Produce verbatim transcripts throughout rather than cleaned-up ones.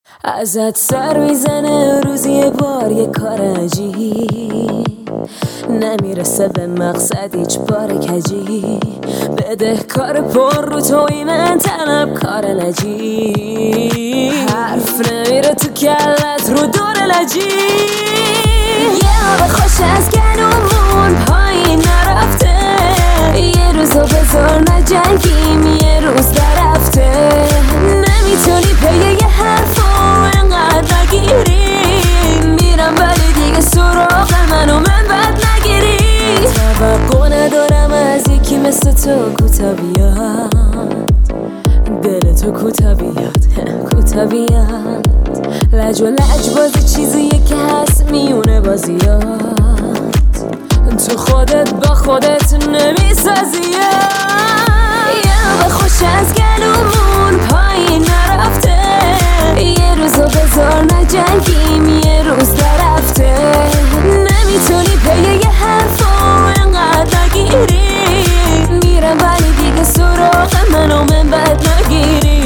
ازت سر میزنه روزی یه بار یه کار عجیب، نمیرسه به مقصد هیچ بار کجی، بده کار پر رو توی من طلب کار نجیب، حرف نمیره تو کلت رو دور لجی، یه آب خوش از گلومون پایین نرفته، یه روزو بذار نجنگیم یه روز درفته، نمیتونی پی یه حرفو انقدر نگیری، میرم ولی دیگه سراغ منو من بد نگیری، توقع ندارم از یکی مثل تو کوتا بیاد، دل تو کوتا بیاد کوتا بیاد، لج و لج بازی چیزیه که هست میونه بازیات، تو خودت با خودت نمیسازی، یه به خوش از گلومون پایین نرفته، یه روزو بذار نجنگیم یه روز درفته، نمیتونی پی یه حرفو انقدر نگیری، میرم ولی دیگه سراغ منو من بد نگیری.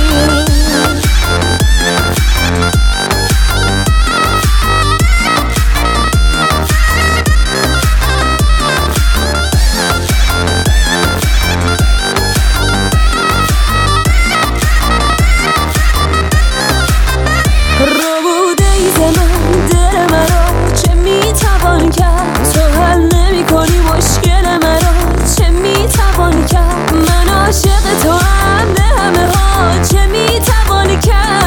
تو حل نمی کنی مشکل مرا چه میتوانی کرد، من عاشق تو هم به همه ها چه میتوانی کرد.